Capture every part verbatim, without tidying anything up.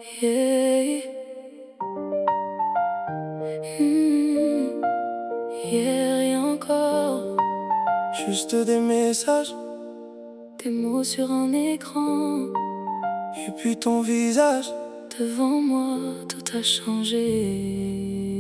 Yeah. Mmh. Hier et encore. Juste des messages, Des mots sur un écran. et puis ton visage. Devant moi, tout a changé.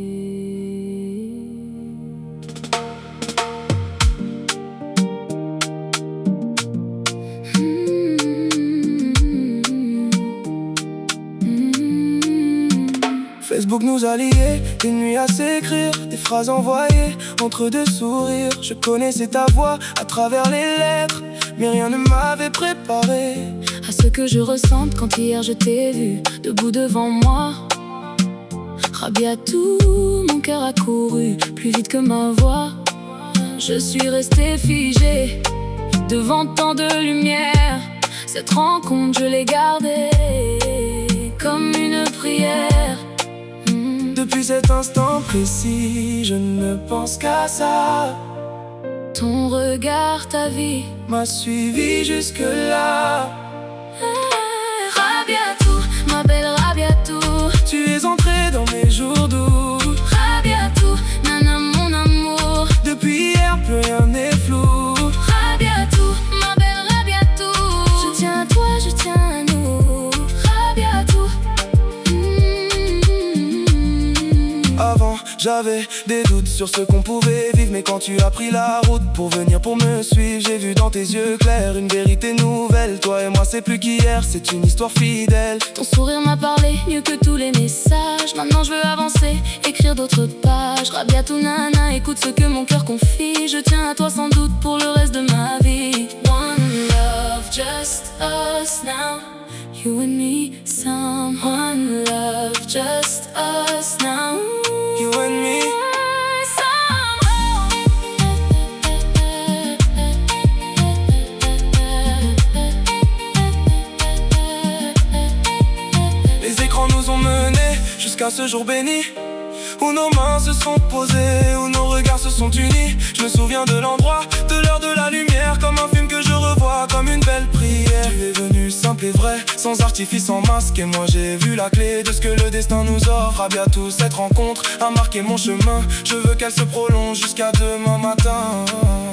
Facebook nous a liés, des nuits à s'écrire, des phrases envoyées entre deux sourires. Je connaissais ta voix à travers les lettres, mais rien ne m'avait préparé À ce que je ressente quand hier je t'ai vu debout devant moi. Rabiatou, mon cœur a couru plus vite que ma voix. Je suis restée figée devant tant de lumière. Cette rencontre je l'ai gardée comme une prière. Depuis cet instant précis, je ne pense qu'à ça. Ton regard, ta vie m'a suivi jusque-là. ah, Rabiatou, ma belle Rabiatou. Tu es entrée dans mes jours doux. Rabiatou, nana mon amour. Depuis hier, plus rien n'est flou. Rabiatou, ma belle Rabiatou. Je tiens à toi, je tiens à nous. Rabiatou. Avant, j'avais des doutes sur ce qu'on pouvait vivre, mais quand tu as pris la route pour venir pour me suivre, j'ai vu dans tes yeux clairs une vérité nouvelle. Toi et moi c'est plus qu'hier, c'est une histoire fidèle. Ton sourire m'a parlé mieux que tous les messages. Maintenant je veux avancer, écrire d'autres pages. Rabiatou nana, écoute ce que mon cœur confie. Je tiens à toi sans doute pour le reste de ma vie. One love, just us now. You and me, some one love, just us now. You and me. Les écrans nous ont menés jusqu'à ce jour béni, où nos mains se sont posées, où nos regards se sont unis. Je me souviens de l'endroit, de l'heure, de la lumière, comme un film que je revois, comme une belle prière. Tu es venu simple et vrai, sans artifice, sans masque, et moi j'ai vu la clé de ce que le destin nous offre. Rabiatou, cette rencontre a marqué mon chemin. Je veux qu'elle se prolonge jusqu'à demain matin.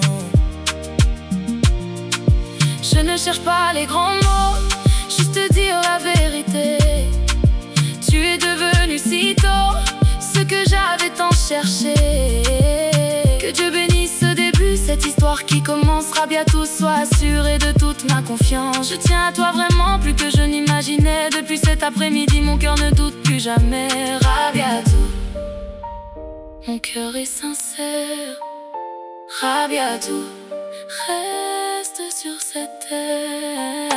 Je ne cherche pas les grands mots, juste te dire la vérité. Tu es devenu si tôt ce que j'avais tant cherché. Que Dieu bénisse ce début, cette histoire qui commence. Rabiatou, sois assuré de toute ma confiance. Je tiens à toi vraiment plus que je n'imaginais. Depuis cet après-midi, mon cœur ne doute plus jamais. Rabiatou, mon cœur est sincère. Rabiatou, reste sur cette terre.